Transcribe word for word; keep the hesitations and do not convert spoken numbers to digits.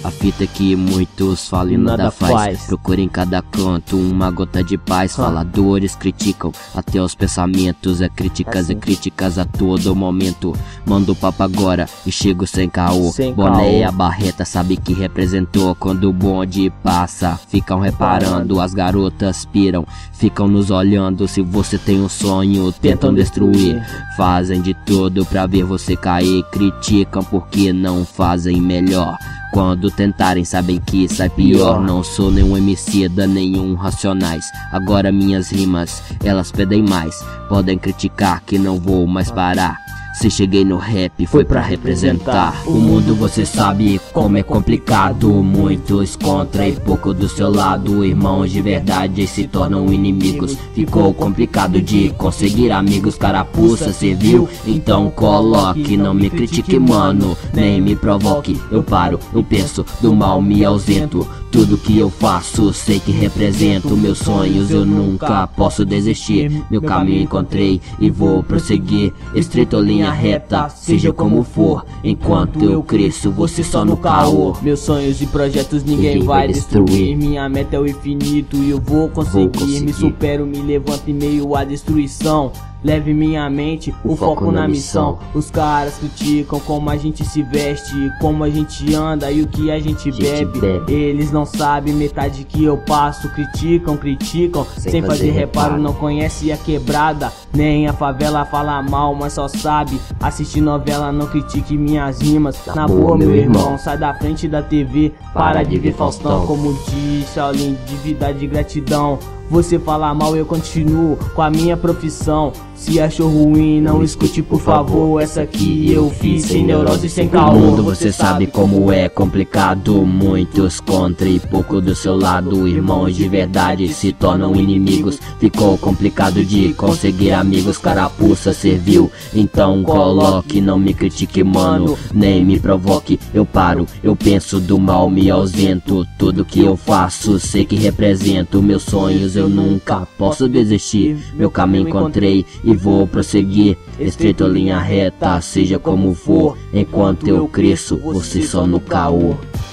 A fita é que muitos falam e nada, nada faz. faz Procura em cada canto uma gota de paz. ah. Faladores criticam até os pensamentos. É críticas assim. e críticas a todo momento. Mando o papo agora e chego sem caô. Sem Boné e a barreta sabe que representou. Quando o bonde passa, ficam reparando. As garotas piram, ficam nos olhando. Se você tem um sonho, tentam destruir. Fazem de tudo pra ver você cair. Criticam porque não fazem melhor. Quando tentarem sabem que sai pior. Não sou nenhum emicida, nenhum Racionais. Agora minhas rimas, elas pedem mais. Podem criticar que não vou mais parar. Se cheguei no rap foi pra representar. O mundo você sabe como é complicado. Muitos contra e pouco do seu lado. Irmãos de verdade se tornam inimigos. Ficou complicado de conseguir amigos. Carapuça, cê viu? Então coloque, não me critique mano, nem me provoque. Eu paro, eu penso, do mal me ausento. Tudo que eu faço sei que represento. Meus sonhos eu nunca posso desistir. Meu caminho encontrei e vou prosseguir. Estreito linha reta, seja como for. Enquanto eu cresço, você só no caô. Meus sonhos e projetos ninguém, ninguém vai destruir. destruir. Minha meta é o infinito e eu vou conseguir. vou conseguir. Me supero, me levanto em meio à destruição. Leve minha mente, o, o foco, foco na missão. missão Os caras criticam como a gente se veste, como a gente anda e o que a gente, gente bebe. bebe Eles não sabem metade que eu passo. Criticam, criticam, sem, sem fazer, fazer reparo. reparo Não conhece a quebrada, nem a favela. Fala mal, mas só sabe assistir novela. Não critique minhas rimas. Na, na boa, meu irmão, irmão, sai da frente da T V, para, para de ver Faustão. Como disse, além de vida de gratidão. Você fala mal, eu continuo com a minha profissão. Se achou ruim, não escute por favor. Essa aqui eu fiz sem neurose e sem caô. O mundo você sabe como é complicado. Muitos contra e pouco do seu lado. Irmãos de verdade se tornam inimigos. Ficou complicado de conseguir amigos. Carapuça, serviu? Então coloque, não me critique mano, nem me provoque. Eu paro, eu penso, do mal me ausento. Tudo que eu faço sei que represento. Meus sonhos eu nunca posso desistir. Meu caminho encontrei e vou prosseguir. Estreito linha reta, seja como for. Enquanto eu cresço, você só no caô.